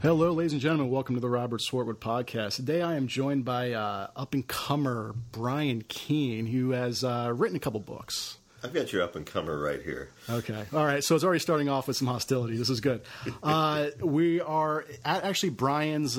Hello, ladies and gentlemen. Welcome to the Robert Swartwood Podcast. Today I am joined by up-and-comer Brian Keene, who has written a couple books. I've got your up-and-comer right here. Okay. All right. So it's already starting off with some hostility. This is good. We are at actually Brian's,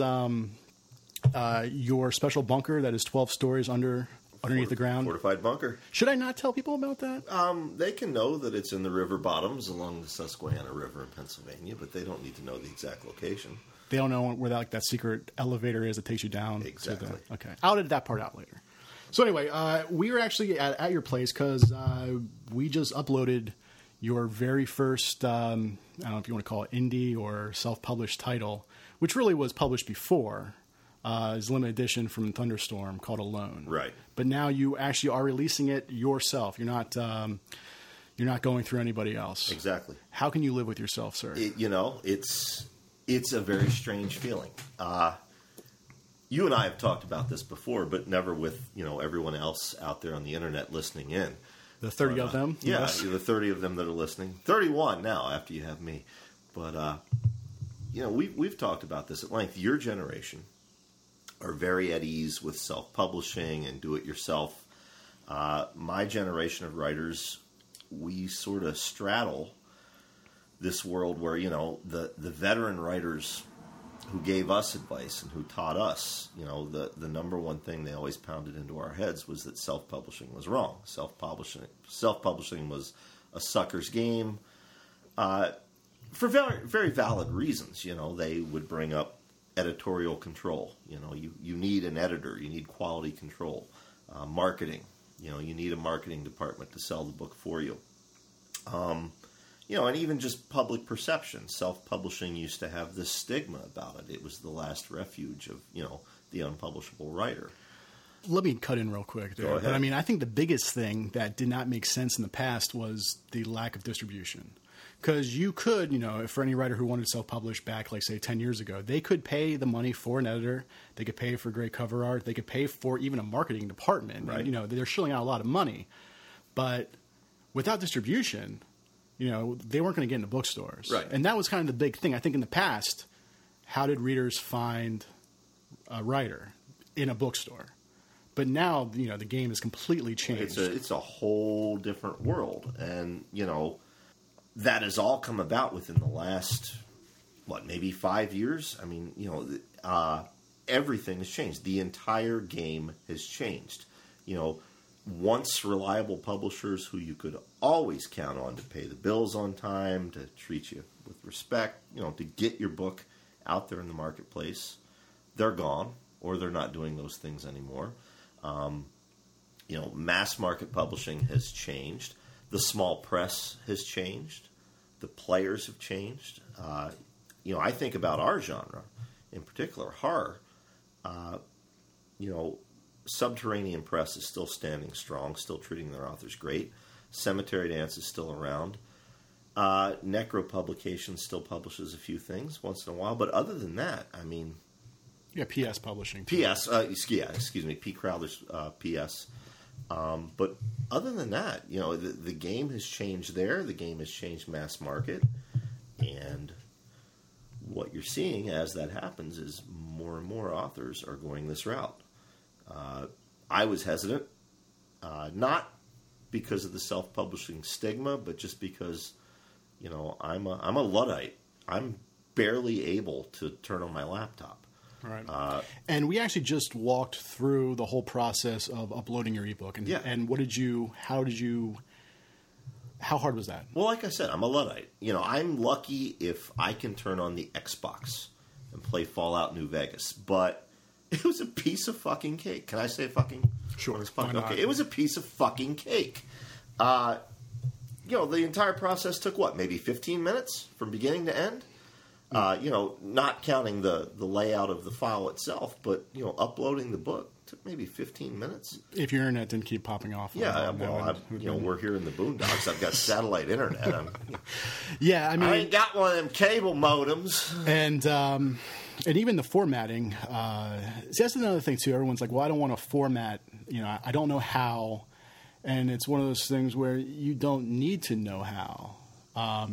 your special bunker that is 12 stories underneath the ground. Fortified bunker. Should I not tell people about that? They can know that it's in the river bottoms along the Susquehanna River in Pennsylvania, but they don't need to know the exact location. They don't know where that secret elevator is that takes you down. Exactly. Okay. I'll edit that part out later. So anyway, we were actually at your place because we just uploaded your very first, I don't know if you want to call it indie or self-published title, which really was published before. It's a limited edition from Thunderstorm called Alone. Right. But now you actually are releasing it yourself. You're not going through anybody else. Exactly. How can you live with yourself, sir? It's a very strange feeling. You and I have talked about this before, but never with everyone else out there on the internet listening in. The 30 of them? Yeah, Yes. the 30 of them that are listening. 31 now after you have me. But, we've talked about this at length. Your generation are very at ease with self-publishing and do-it-yourself. My generation of writers, we sort of straddle this world where, the veteran writers who gave us advice and who taught us, the number one thing they always pounded into our heads was that self-publishing was wrong. Self-publishing was a sucker's game for very, very valid reasons. They would bring up editorial control. You need an editor. You need quality control. Marketing. You need a marketing department to sell the book for you. And even just public perception. Self-publishing used to have this stigma about it. It was the last refuge of, the unpublishable writer. Let me cut in real quick there. Go ahead. But I think the biggest thing that did not make sense in the past was the lack of distribution. Because you could, for any writer who wanted to self-publish back, like, say, 10 years ago, they could pay the money for an editor. They could pay for great cover art. They could pay for even a marketing department. Right. And, they're shilling out a lot of money. But without distribution, they weren't going to get into bookstores. Right. And that was kind of the big thing. I think in the past, how did readers find a writer in a bookstore? But now, the game has completely changed. It's a whole different world. And, that has all come about within the last, maybe 5 years? Everything has changed. The entire game has changed. Once reliable publishers who you could always count on to pay the bills on time, to treat you with respect, to get your book out there in the marketplace, they're gone, or they're not doing those things anymore. Mass market publishing has changed. The small press has changed. The players have changed. I think about our genre, in particular, horror. Subterranean Press is still standing strong, still treating their authors great. Cemetery Dance is still around. Necro Publications still publishes a few things once in a while, but other than that, Yeah, PS Publishing. Excuse me, P. Crowther's PS. But other than that, the game has changed there. The game has changed mass market. And what you're seeing as that happens is more and more authors are going this route. I was hesitant, not because of the self-publishing stigma, but just because, I'm a Luddite. I'm barely able to turn on my laptop. Right. And we actually just walked through the whole process of uploading your ebook. And, yeah. And how hard was that? Well, like I said, I'm a Luddite. I'm lucky if I can turn on the Xbox and play Fallout New Vegas. But it was a piece of fucking cake. Can I say fucking? Sure. Why not? Okay. It was a piece of fucking cake. The entire process took maybe 15 minutes from beginning to end? Not counting the layout of the file itself, but, uploading the book took maybe 15 minutes. If your internet didn't keep popping off. Yeah, we're here in the boondocks. I've got satellite internet. Yeah, I ain't got one of them cable modems. And even the formatting. That's another thing, too. Everyone's like, well, I don't want to format. I don't know how. And it's one of those things where you don't need to know how.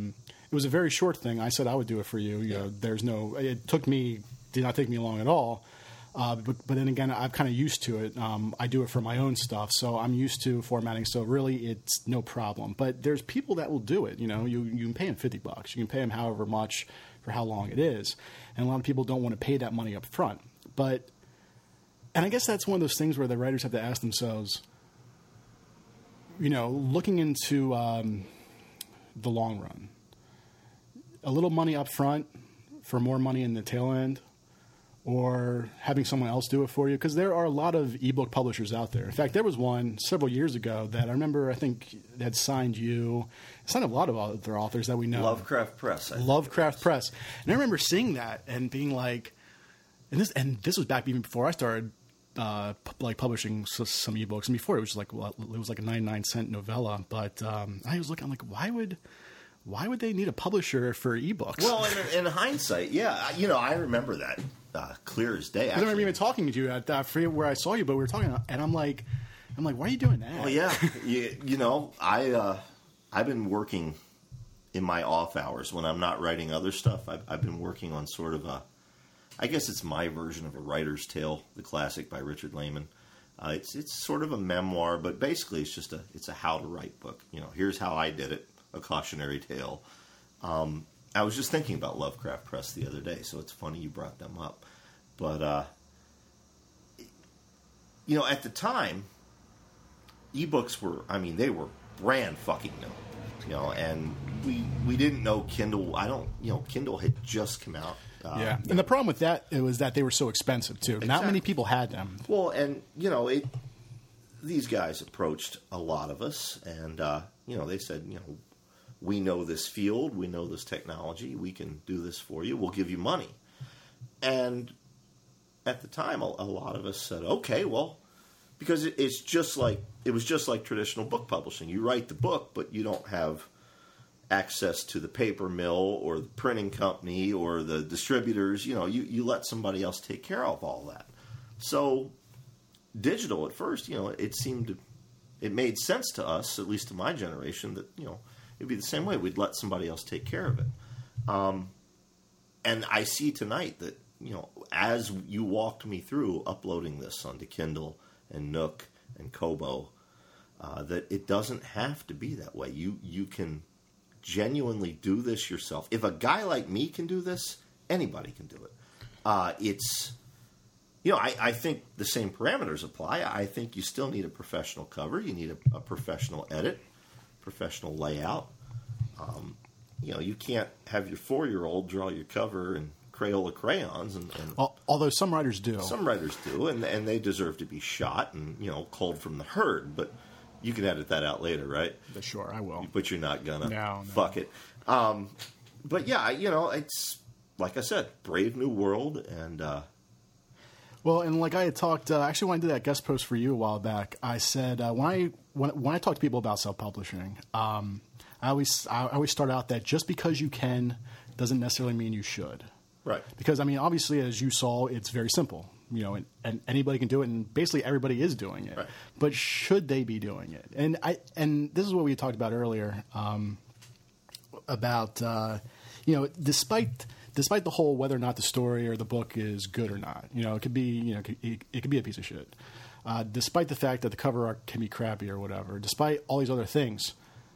it was a very short thing. I said I would do it for you. You know, it did not take me long at all. But then again, I'm kind of used to it. I do it for my own stuff, so I'm used to formatting. So really, it's no problem. But there's people that will do it. You know, you can pay them $50. You can pay them however much for how long it is. And a lot of people don't want to pay that money up front. And I guess that's one of those things where the writers have to ask themselves, you know, looking into the long run, a little money up front for more money in the tail end, or having someone else do it for you, because there are a lot of ebook publishers out there. In fact, there was one several years ago that I remember, I think, had signed you. It signed a lot of other authors that we know. Lovecraft Press. Lovecraft Press. And I remember seeing that and being like, and this was back even before I started publishing some ebooks. And before it was like a 99-cent novella. But I was looking, I'm like, why would they need a publisher for ebooks? Well, in hindsight, yeah, you know, I remember that clear as day. I remember even talking to you I forget where I saw you, but we were talking, and I'm like, why are you doing that? Well, yeah, you know, I've been working in my off hours when I'm not writing other stuff. I've been working on sort of I guess it's my version of A Writer's Tale, the classic by Richard Lehman. It's sort of a memoir, but basically it's a how to write book. You know, here's how I did it, a cautionary tale. I was just thinking about Lovecraft Press the other day, so it's funny you brought them up. But, you know, at the time, ebooks they were brand fucking new, you know, and we didn't know Kindle. Kindle had just come out. Yeah, and the problem with that was that they were so expensive, too. Exactly. Not many people had them. Well, and, you know, these guys approached a lot of us, and, you know, they said, you know, we know this field, we know this technology, we can do this for you, we'll give you money. And at the time, a lot of us said, okay, well, because it was just like traditional book publishing. You write the book, but you don't have access to the paper mill or the printing company or the distributors. You know, you let somebody else take care of all that. So digital at first, you know, it made sense to us, at least to my generation, that, you know, it'd be the same way. We'd let somebody else take care of it. And I see tonight that, you know, as you walked me through uploading this onto Kindle and Nook and Kobo, that it doesn't have to be that way. You can genuinely do this yourself. If a guy like me can do this, anybody can do it. It's, you know, I think the same parameters apply. I think you still need a professional cover. You need a professional edit, professional layout. You know, you can't have your 4-year-old draw your cover in Crayola crayons. And although some writers do. Some writers do, and they deserve to be shot and, you know, culled from the herd. But you can edit that out later, right? Sure, I will. But you're not gonna. No. Fuck it. But yeah, you know, it's, like I said, brave new world. And well, and like I had talked, actually when I did that guest post for you a while back, I said when I talk to people about self-publishing, I always start out that just because you can doesn't necessarily mean you should. Right. Because, I mean, obviously, as you saw, it's very simple, you know, and anybody can do it, and basically everybody is doing it. Right. But should they be doing it? And this is what we talked about earlier, about you know, despite the whole whether or not the story or the book is good or not, you know, it could be, you know, it could be a piece of shit. Despite the fact that the cover art can be crappy or whatever, despite all these other things,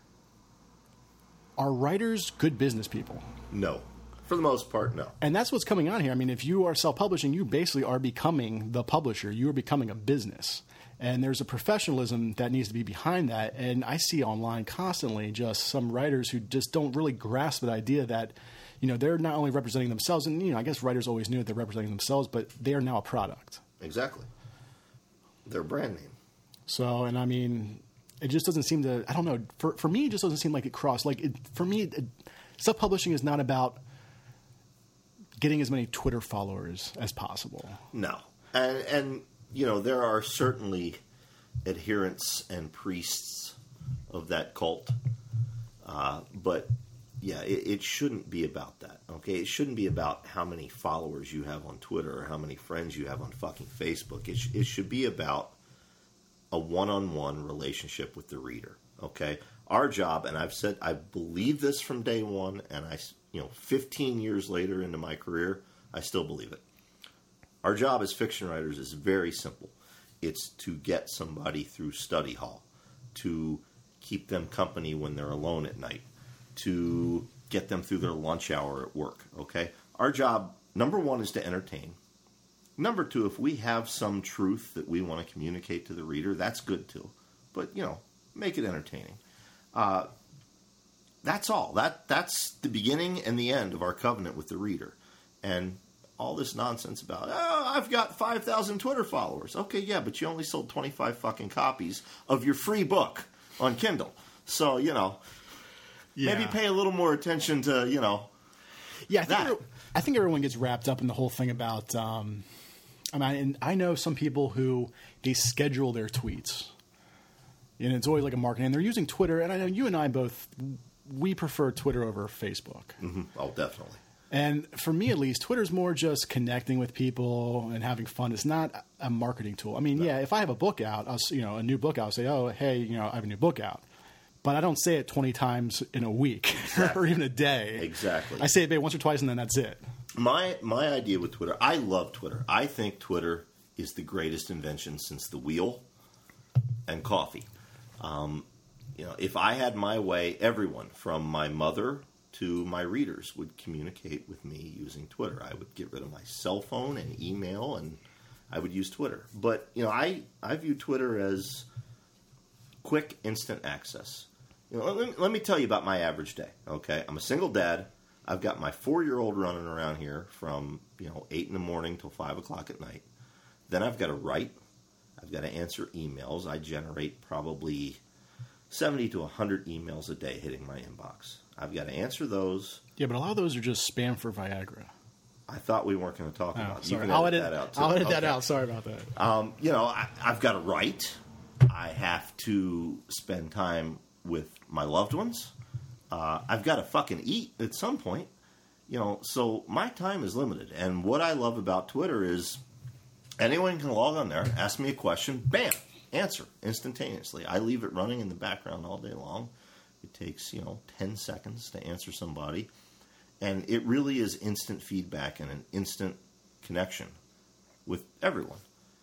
are writers good business people? No. For the most part, no. And that's what's coming on here. I mean, if you are self-publishing, you basically are becoming the publisher. You are becoming a business. And there's a professionalism that needs to be behind that. And I see online constantly just some writers who just don't really grasp the idea that, you know, they're not only representing themselves, and, you know, I guess writers always knew that they're representing themselves, but they are now a product. Exactly. Their brand name. So, and I mean, it just doesn't seem to, I don't know, for me, it just doesn't seem like it crossed. Like, for me, self-publishing is not about getting as many Twitter followers as possible. No. And you know, there are certainly adherents and priests of that cult. But, yeah, it shouldn't be about that, okay? It shouldn't be about how many followers you have on Twitter or how many friends you have on fucking Facebook. It should be about a one-on-one relationship with the reader, okay? Our job, and I've said I believe this from day one, and 15 years later into my career, I still believe it. Our job as fiction writers is very simple. It's to get somebody through study hall, to keep them company when they're alone at night, to get them through their lunch hour at work, okay? Our job, number one, is to entertain. Number two, if we have some truth that we want to communicate to the reader, that's good too. But, make it entertaining. That's all. That's the beginning and the end of our covenant with the reader. And all this nonsense about, I've got 5,000 Twitter followers. Okay, yeah, but you only sold 25 fucking copies of your free book on Kindle. So, maybe pay a little more attention to, Yeah, I think everyone gets wrapped up in the whole thing about, I know some people who, they schedule their tweets. And it's always like a marketing. And they're using Twitter, and I know you and I both, we prefer Twitter over Facebook. Mm-hmm. Oh, definitely. And for me, at least, Twitter's more just connecting with people and having fun. It's not a marketing tool. I mean, yeah, if I have a book out, a new book out, I'll say, oh, hey, I have a new book out. But I don't say it 20 times in a week or even a day. Exactly. I say it maybe once or twice, and then that's it. My idea with Twitter, I love Twitter. I think Twitter is the greatest invention since the wheel and coffee. If I had my way, everyone from my mother to my readers would communicate with me using Twitter. I would get rid of my cell phone and email, and I would use Twitter. But, I view Twitter as quick, instant access. Let me tell you about my average day, okay? I'm a single dad. I've got my 4-year-old running around here from, 8 in the morning till 5 o'clock at night. Then I've got to write. I've got to answer emails. I generate probably 70 to 100 emails a day hitting my inbox. I've got to answer those. Yeah, but a lot of those are just spam for Viagra. I thought we weren't going to talk about it. Sorry. You can edit that out, too. I'll edit that out. Sorry about that. I've got to write. I have to spend time with my loved ones. I've got to fucking eat at some point. So my time is limited. And what I love about Twitter is anyone can log on there, ask me a question, bam, answer instantaneously. I leave it running in the background all day long. It takes, 10 seconds to answer somebody. And it really is instant feedback and an instant connection with everyone.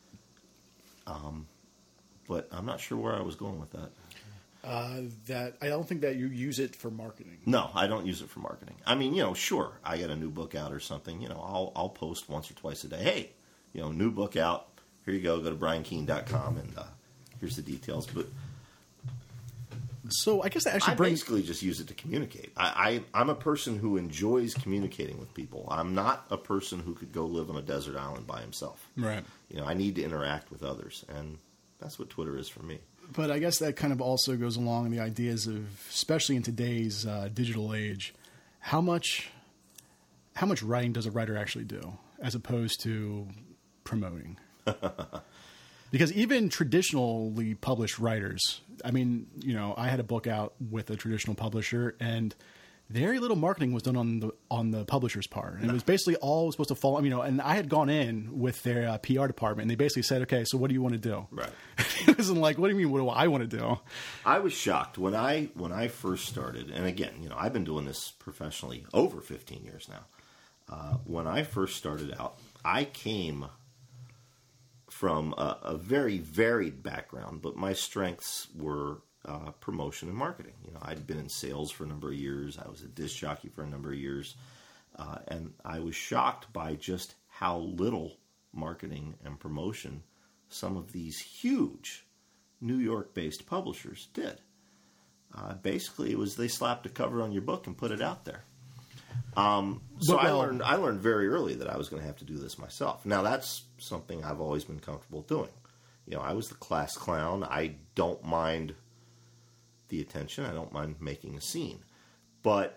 But I'm not sure where I was going with that. That I don't think that you use it for marketing. No, I don't use it for marketing. I mean, sure, I got a new book out or something. I'll post once or twice a day. Hey, new book out. Here you go. Go to briankeene.com and here's the details. But so I guess that actually I basically just use it to communicate. I'm a person who enjoys communicating with people. I'm not a person who could go live on a desert island by himself. Right. I need to interact with others, and that's what Twitter is for me. But I guess that kind of also goes along the ideas of, especially in today's digital age, how much writing does a writer actually do as opposed to promoting? Because even traditionally published writers, I mean, I had a book out with a traditional publisher, and very little marketing was done on the publisher's part. And it was basically all supposed to fall, and I had gone in with their PR department, and they basically said, okay, so what do you want to do? Right. It wasn't like, what do you mean, what do I want to do? I was shocked when I first started, and again, I've been doing this professionally over 15 years now. When I first started out, I came from a very varied background, but my strengths were promotion and marketing. I'd been in sales for a number of years. I was a disc jockey for a number of years. And I was shocked by just how little marketing and promotion some of these huge New York-based publishers did. Basically, it was they slapped a cover on your book and put it out there. So I learned very early that I was going to have to do this myself. Now, that's something I've always been comfortable doing. I was the class clown. I don't mind the attention. I don't mind making a scene. But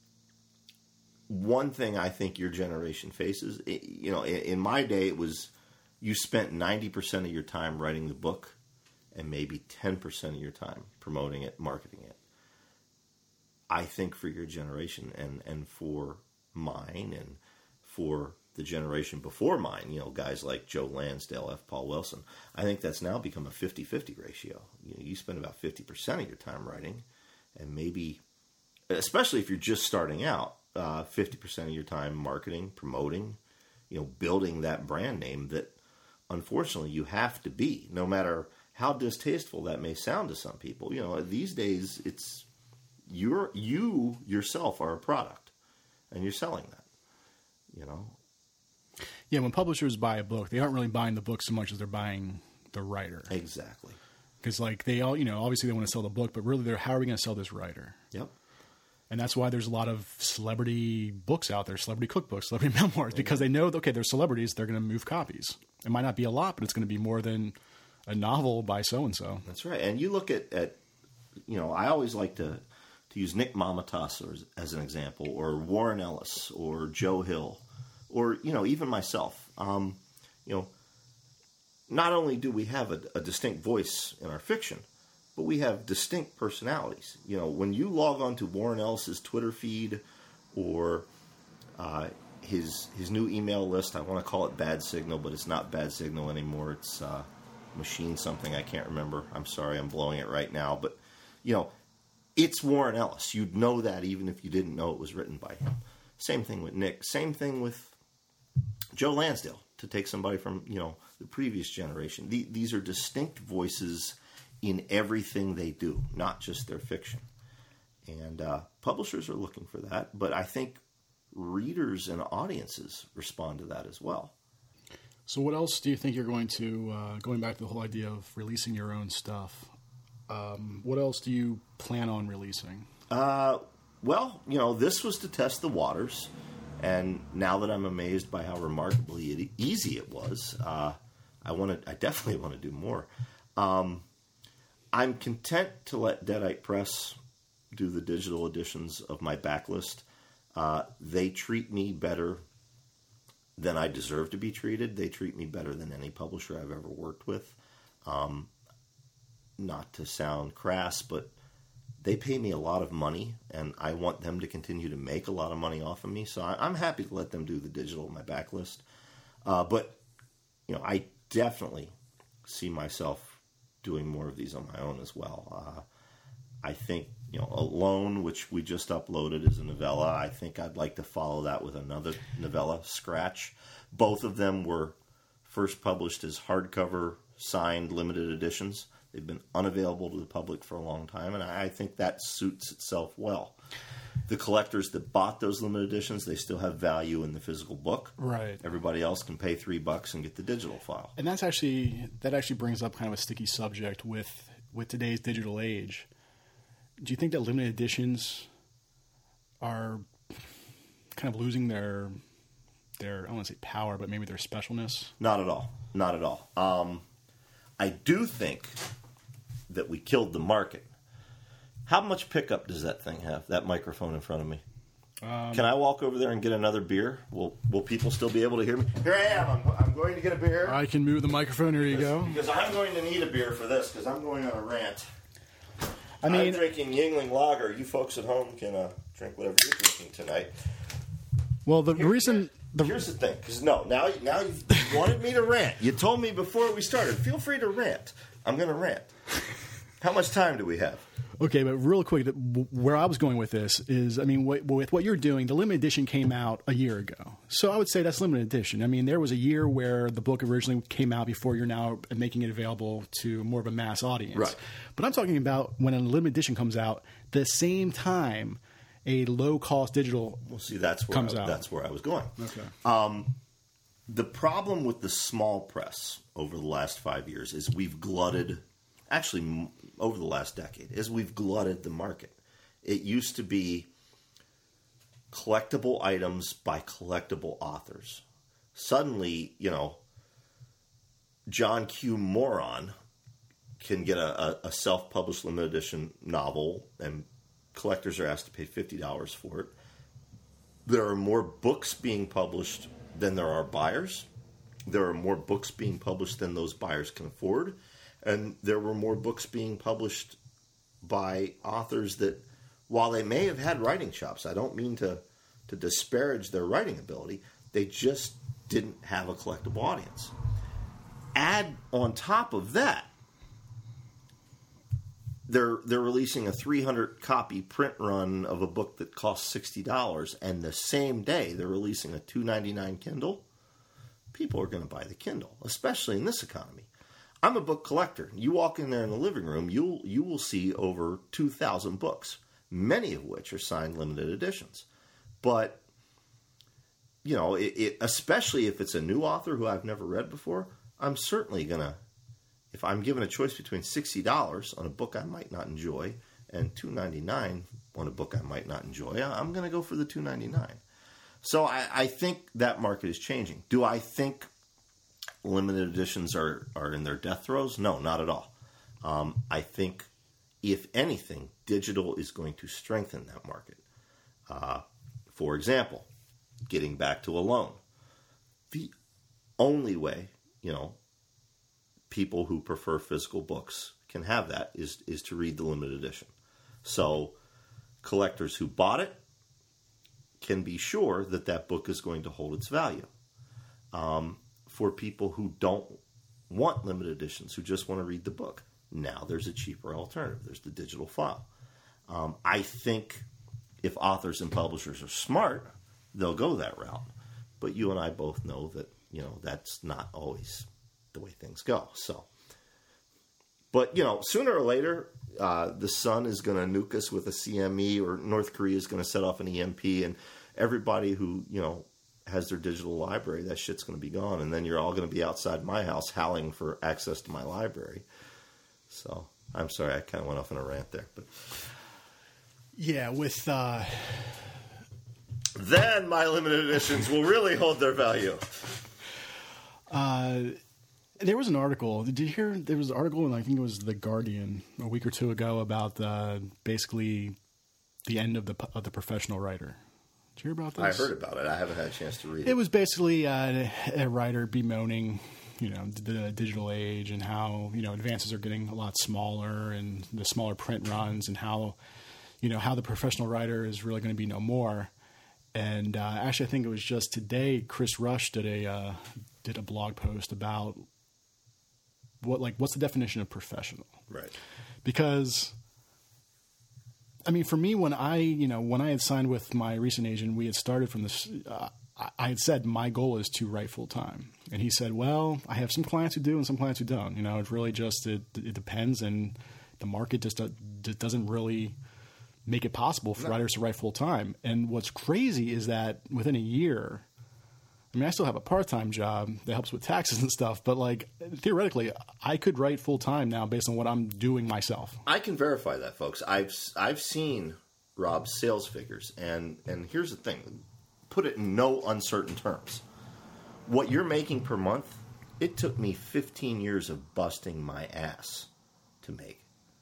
one thing I think your generation faces, in my day, it was you spent 90% of your time writing the book and maybe 10% of your time promoting it, marketing it. I think for your generation and for mine and for the generation before mine, guys like Joe Lansdale, F. Paul Wilson, I think that's now become a 50-50 ratio. You spend about 50% of your time writing and maybe, especially if you're just starting out, 50% of your time marketing, promoting, building that brand name that unfortunately you have to be, no matter how distasteful that may sound to some people. These days it's you yourself are a product and you're selling that, Yeah, when publishers buy a book, they aren't really buying the book so much as they're buying the writer. Exactly. Because they all, obviously they want to sell the book, but really how are we going to sell this writer? Yep. And that's why there's a lot of celebrity books out there, celebrity cookbooks, celebrity memoirs, because they know, okay, they're celebrities, they're going to move copies. It might not be a lot, but it's going to be more than a novel by so-and-so. That's right. And you look at I always like to use Nick Mamatas as an example, or Warren Ellis, or Joe Hill, or, even myself. Not only do we have a distinct voice in our fiction, but we have distinct personalities. When you log on to Warren Ellis's Twitter feed or his new email list, I want to call it Bad Signal, but it's not Bad Signal anymore. It's Machine something, I can't remember. I'm sorry, I'm blowing it right now. But, it's Warren Ellis. You'd know that even if you didn't know it was written by him. Same thing with Nick. Same thing with Joe Lansdale, to take somebody from, the previous generation. These are distinct voices in everything they do, not just their fiction. And publishers are looking for that, but I think readers and audiences respond to that as well. So what else do you think you're going to, going back to the whole idea of releasing your own stuff, what else do you plan on releasing? Well, this was to test the waters, and now that I'm amazed by how remarkably easy it was, I definitely want to do more. I'm content to let Deadite Press do the digital editions of my backlist. They treat me better than I deserve to be treated. They treat me better than any publisher I've ever worked with. Not to sound crass, but they pay me a lot of money, and I want them to continue to make a lot of money off of me. So I'm happy to let them do the digital of my backlist. But, I definitely see myself doing more of these on my own as well. I think, Alone, which we just uploaded as a novella, I think I'd like to follow that with another novella, Scratch. Both of them were first published as hardcover, signed, limited editions. They've been unavailable to the public for a long time, and I think that suits itself well. The collectors that bought those limited editions, they still have value in the physical book. Right. Everybody else can pay $3 and get the digital file. And that actually brings up kind of a sticky subject with today's digital age. Do you think that limited editions are kind of losing their I don't want to say power, but maybe their specialness? Not at all. Not at all. I do think that we killed the market. How much pickup does that thing have, that microphone in front of me? Can I walk over there and get another beer? Will people still be able to hear me? Here I am. I'm going to get a beer. I can move the microphone. Here you go. Because I'm going to need a beer for this, because I'm going on a rant. I'm drinking Yingling Lager. You folks at home can drink whatever you're drinking tonight. Well, Here's the thing. Because now you've wanted me to rant. You told me before we started, feel free to rant. I'm going to rant. How much time do we have? Okay, but real quick, where I was going with this is, with what you're doing, the limited edition came out a year ago. So I would say that's limited edition. There was a year where the book originally came out before you're now making it available to more of a mass audience. Right. But I'm talking about when a limited edition comes out, the same time a low-cost digital comes out. That's where I was going. Okay. The problem with the small press over the last 5 years is we've glutted... Actually, over the last decade, is we've glutted the market. It used to be collectible items by collectible authors. Suddenly, John Q. Moron can get a self-published limited edition novel, and collectors are asked to pay $50 for it. There are more books being published than there are buyers. There are more books being published than those buyers can afford. And there were more books being published by authors that, while they may have had writing chops, I don't mean to disparage their writing ability, they just didn't have a collectible audience. Add on top of that they're releasing a 300 copy print run of a book that costs $60, and the same day they're releasing a $2.99 Kindle, people are going to buy the Kindle, especially in this economy. I'm a book collector. You walk in there in the living room, you will see over 2,000 books, many of which are signed limited editions. But, you know, especially if it's a new author who I've never read before, I'm certainly going to, if I'm given a choice between $60 on a book I might not enjoy and $2.99 on a book I might not enjoy, I'm going to go for the $2.99. So I think that market is changing. Do I think limited editions are in their death throes? No, not at all. I think, if anything, digital is going to strengthen that market. For example, getting back to a loan. The only way, you know, people who prefer physical books can have that is to read the limited edition. So collectors who bought it can be sure that that book is going to hold its value. For people who don't want limited editions, who just want to read the book, now there's a cheaper alternative. There's the digital file. I think if authors and publishers are smart, they'll go that route. But you and I both know that, you know, that's not always the way things go. So, but, you know, sooner or later, the sun is going to nuke us with a CME, or North Korea is going to set off an EMP, and everybody who, you know, has their digital library, that shit's going to be gone, and then you're all going to be outside my house howling for access to my library. So, I'm sorry, I kind of went off on a rant there, but yeah, with then my limited editions will really hold their value. There was an article. Did you hear? There was an article, and I think it was The Guardian a week or two ago, about basically the end of the professional writer. Did you hear about this? I heard about it. I haven't had a chance to read it. It was basically a writer bemoaning, you know, the digital age, and how, you know, advances are getting a lot smaller, and the smaller print runs, and how, you know, how the professional writer is really going to be no more. And actually, I think it was just today, Chris Rush did a blog post about what's the definition of professional, right? Because, I mean, for me, when I had signed with my recent agent, we had started from this. I had said my goal is to write full time, and he said, "Well, I have some clients who do and some clients who don't. You know, it really just it depends, and the market just doesn't really make it possible for writers to write full time." And what's crazy is that within a year, I mean, I still have a part-time job that helps with taxes and stuff, but like theoretically, I could write full time now based on what I'm doing myself. I can verify that, folks. I've seen Rob's sales figures, and here's the thing: put it in no uncertain terms. What you're making per month, it took me 15 years of busting my ass to make.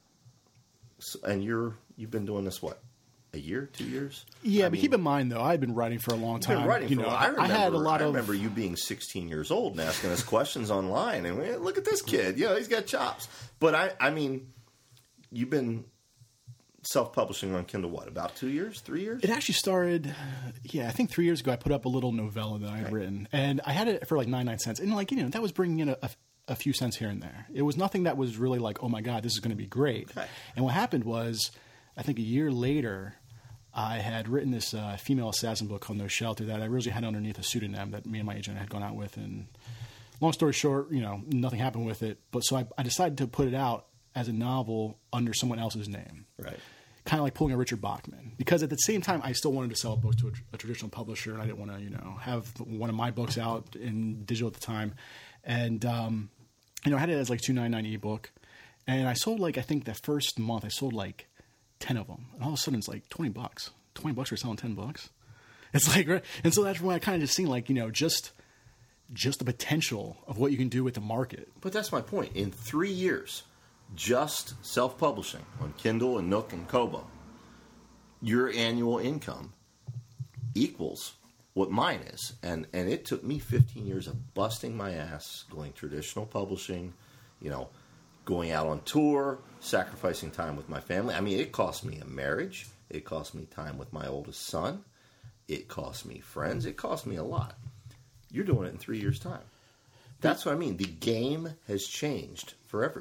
So, and you've been doing this what? A year, 2 years? Yeah, but keep in mind, though, I've been writing for a long time. I remember remember you being 16 years old and asking us questions online, and look at this kid. You know, he's got chops. But I mean, you've been self-publishing on Kindle, what, about 2 years, 3 years? It actually started, I think 3 years ago. I put up a little novella that I had written, and I had it for like 99 cents, and like, you know, that was bringing in a few cents here and there. It was nothing that was really like, oh my God, this is going to be great. Okay. And what happened was, I think a year later, I had written this female assassin book called No Shelter that I originally had underneath a pseudonym that me and my agent had gone out with. And long story short, you know, nothing happened with it. But so I decided to put it out as a novel under someone else's name. Right. Kind of like pulling a Richard Bachman. Because at the same time, I still wanted to sell books to a traditional publisher, and I didn't want to, you know, have one of my books out in digital at the time. And, you know, I had it as like $2.99 ebook. And I sold like, I think the first month I sold like 10 of them, and all of a sudden it's like $20. $20 for selling 10 books. It's like, right? And so that's when I kind of just seen like, you know, just the potential of what you can do with the market. But that's my point. In 3 years, just self-publishing on Kindle and Nook and Kobo, your annual income equals what mine is. And it took me 15 years of busting my ass, going traditional publishing, you know, going out on tour, sacrificing time with my family. I mean, it cost me a marriage. It cost me time with my oldest son. It cost me friends. It cost me a lot. You're doing it in 3 years' time. That's what I mean. The game has changed for everyone.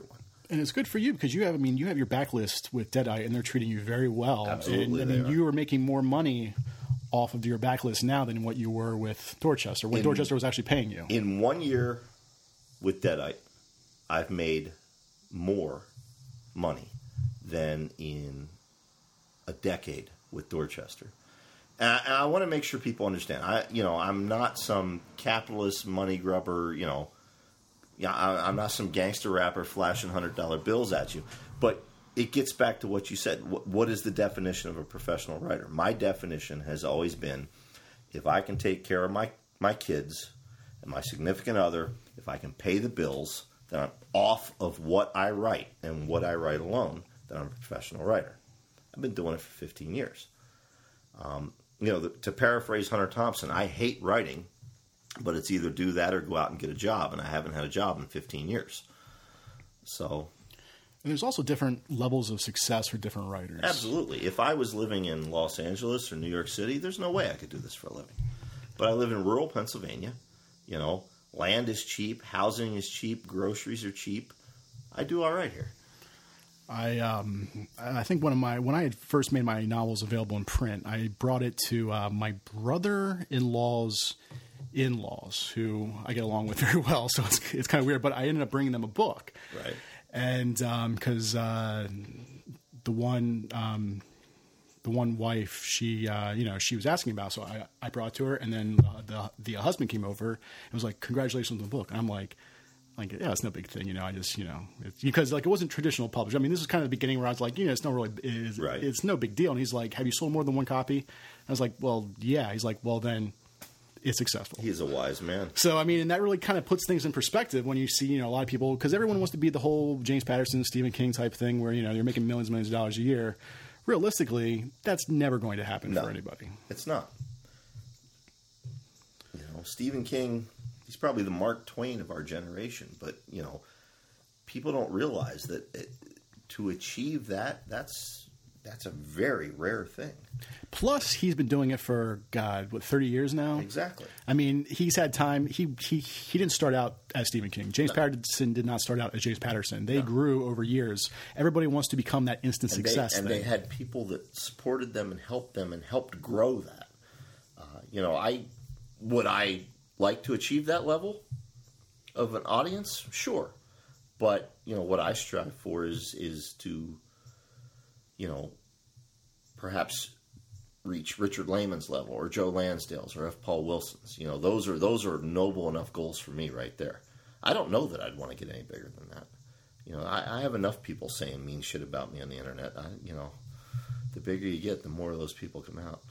And it's good for you because you have your backlist with Deadite, and they're treating you very well. Absolutely, and you are making more money off of your backlist now than what you were with Dorchester, when Dorchester was actually paying you. In 1 year with Deadite, I've made more money than in a decade with Dorchester. And I want to make sure people understand. I'm not some capitalist money grubber, I'm not some gangster rapper flashing $100 bills at you. But it gets back to what you said. What is the definition of a professional writer? My definition has always been, if I can take care of my kids and my significant other, if I can pay the bills, then I'm off of what I write and what I write alone, then I'm a professional writer. I've been doing it for 15 years. To paraphrase Hunter Thompson, I hate writing, but it's either do that or go out and get a job, and I haven't had a job in 15 years. So... And there's also different levels of success for different writers. Absolutely. If I was living in Los Angeles or New York City, there's no way I could do this for a living. But I live in rural Pennsylvania. Land is cheap, housing is cheap, groceries are cheap. I do all right here. I think when I had first made my novels available in print, I brought it to my brother-in-law's in-laws, who I get along with very well. So it's kind of weird, but I ended up bringing them a book. Right. And because the one wife, she was asking about, so I brought it to her, and then the husband came over and was like, "Congratulations on the book." And I'm like, yeah, it's no big thing, I just, it's because it wasn't traditional publishing. I mean, this is kind of the beginning where I was like, it's not really, it's no big deal. And he's like, "Have you sold more than one copy?" I was like, "Well, yeah." He's like, "Well, then it's successful." He's a wise man. So, and that really kind of puts things in perspective when you see, a lot of people, because everyone wants to be the whole James Patterson, Stephen King type thing where, you're making millions and millions of dollars a year. Realistically, that's never going to happen for anybody. It's not. Stephen King, he's probably the Mark Twain of our generation, but, people don't realize that to achieve that's a very rare thing. Plus, he's been doing it for, 30 years now? Exactly. He's had time. He didn't start out as Stephen King. James Patterson did not start out as James Patterson. They grew over years. Everybody wants to become that instant success thing. They had people that supported them and helped grow that. Would I like to achieve that level of an audience? Sure. But, what I strive for is to, perhaps reach Richard Lehman's level or Joe Lansdale's or F. Paul Wilson's. Those are noble enough goals for me right there. I don't know that I'd want to get any bigger than that. I have enough people saying mean shit about me on the internet. The bigger you get, the more of those people come out.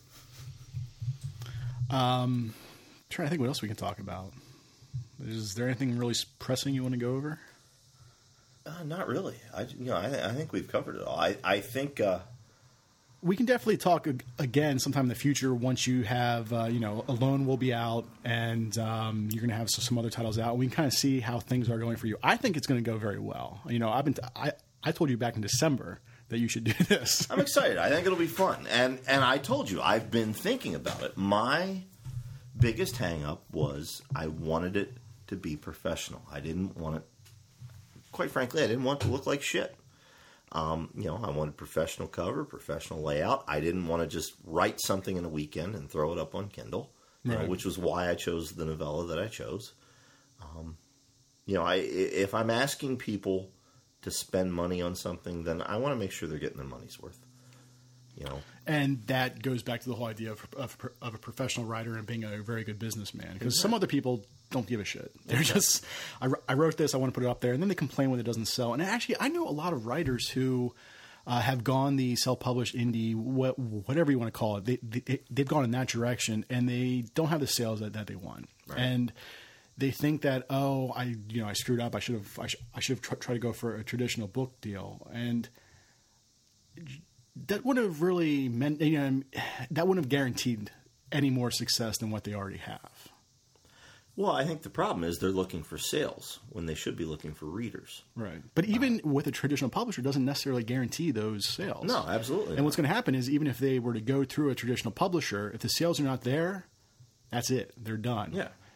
Trying to think what else we can talk about. Is there anything really pressing you want to go over? Not really. I think we've covered it all. I think we can definitely talk again sometime in the future once you have Alone will be out and you're going to have some other titles out. We can kind of see how things are going for you. I think it's going to go very well. I told you back in December that you should do this. I'm excited. I think it'll be fun. And I told you I've been thinking about it. My biggest hang-up was I wanted it to be professional. I didn't want it. Quite frankly, I didn't want it to look like shit. I wanted professional cover, professional layout. I didn't want to just write something in a weekend and throw it up on Kindle, which was why I chose the novella that I chose. If I'm asking people to spend money on something, then I want to make sure they're getting their money's worth. And that goes back to the whole idea of a professional writer and being a very good businessman. Because some other people don't give a shit. They're just, I wrote this, I want to put it up there, and then they complain when it doesn't sell. And actually, I know a lot of writers who have gone the self-published indie, whatever you want to call it. They've gone in that direction, and they don't have the sales that they want. Right. And they think that, I screwed up. I should have tried to go for a traditional book deal, and that would have really meant, that wouldn't have guaranteed any more success than what they already have. Well, I think the problem is they're looking for sales when they should be looking for readers. Right. But even with a traditional publisher, doesn't necessarily guarantee those sales. No, absolutely. And what's going to happen is even if they were to go through a traditional publisher, if the sales are not there, that's it. They're done. Yeah.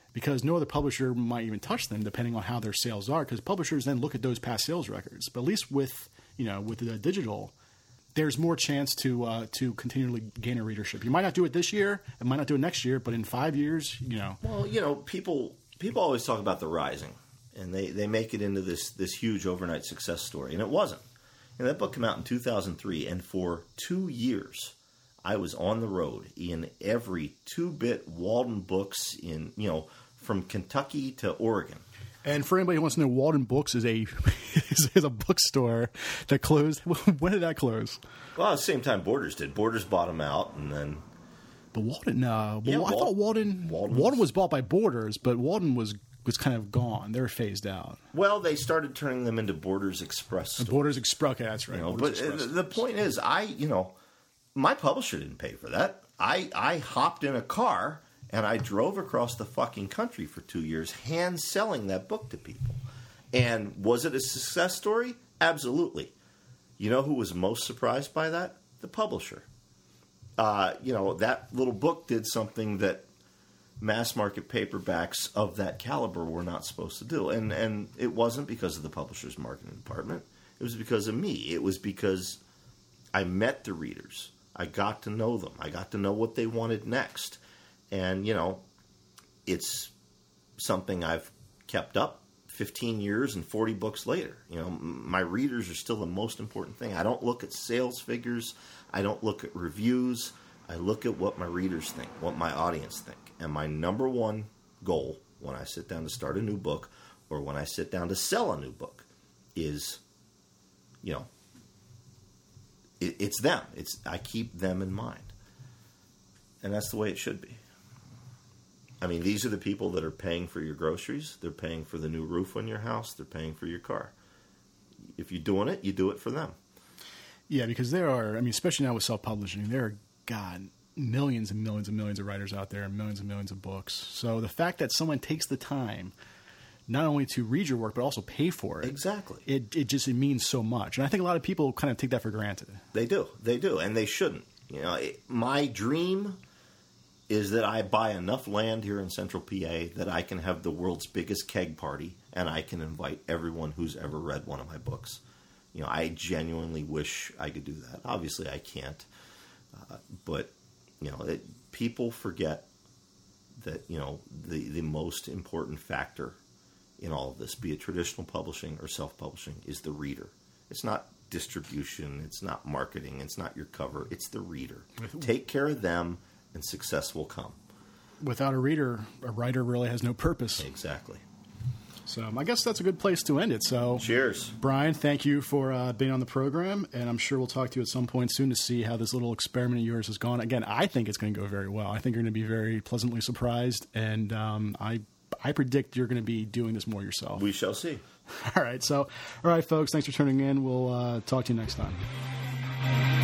because no other publisher might even touch them, depending on how their sales are. Because publishers then look at those past sales records. But at least with the digital, there's more chance to continually gain a readership. You might not do it this year, and might not do it next year, but in 5 years, Well, people always talk about the Rising, and they make it into this huge overnight success story, and it wasn't. And that book came out in 2003, and for 2 years, I was on the road in every 2-bit Walden Books from Kentucky to Oregon. And for anybody who wants to know, Walden Books is a is a bookstore that closed. When did that close? Well, at the same time Borders did. Borders bought them out, and then... But Walden, I Yeah, thought Walden was bought by Borders, but Walden was kind of gone. They were phased out. Well, they started turning them into Borders Express stores. Borders Express, okay, that's right. But the point is, my publisher didn't pay for that. I hopped in a car and I drove across the fucking country for 2 years, hand selling that book to people. And was it a success story? Absolutely. You know who was most surprised by that? The publisher. That little book did something that mass market paperbacks of that caliber were not supposed to do. And it wasn't because of the publisher's marketing department. It was because of me. It was because I met the readers. I got to know them. I got to know what they wanted next. And, it's something I've kept up 15 years and 40 books later. My readers are still the most important thing. I don't look at sales figures. I don't look at reviews. I look at what my readers think, what my audience think. And my number one goal when I sit down to start a new book or when I sit down to sell a new book is, it's them. I keep them in mind. And that's the way it should be. I mean, these are the people that are paying for your groceries. They're paying for the new roof on your house. They're paying for your car. If you're doing it, you do it for them. Yeah, because there are, especially now with self-publishing, there are, millions and millions and millions of writers out there and millions of books. So the fact that someone takes the time not only to read your work, but also pay for it. Exactly. It means so much. And I think a lot of people kind of take that for granted. They do. And they shouldn't. My dream is that I buy enough land here in central PA that I can have the world's biggest keg party and I can invite everyone who's ever read one of my books. I genuinely wish I could do that. Obviously, I can't. But, people forget that, the most important factor in all of this, be it traditional publishing or self-publishing, is the reader. It's not distribution. It's not marketing. It's not your cover. It's the reader. Take care of them and success will come. Without a reader, a writer really has no purpose. Exactly. So I guess that's a good place to end it. So, cheers. Brian, thank you for being on the program, and I'm sure we'll talk to you at some point soon to see how this little experiment of yours has gone. Again, I think it's going to go very well. I think you're going to be very pleasantly surprised, and I predict you're going to be doing this more yourself. We shall see. All right, folks, thanks for tuning in. We'll talk to you next time.